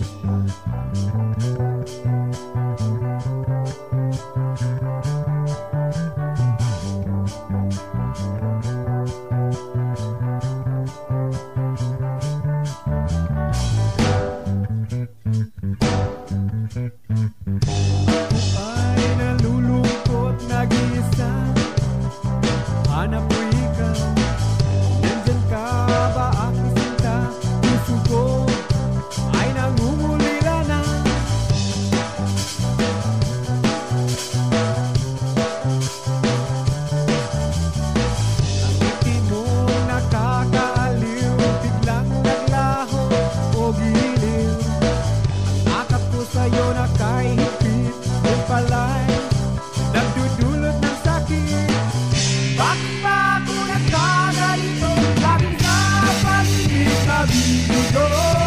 Ay nalulungkot, nag-iisa, hanap mo ikaw. Nandyan ka ba aking sinta? Puso ko ay nangungulila na. Ang ngiti mong nakakaaliw, biglang naglaho o giliw. Ang akap ko sa'yo na kahigpit, yung pala'y nagdudulot ng sakit. Bakit ba ako nagkaganito? Laging sa pag-ibig na binudo.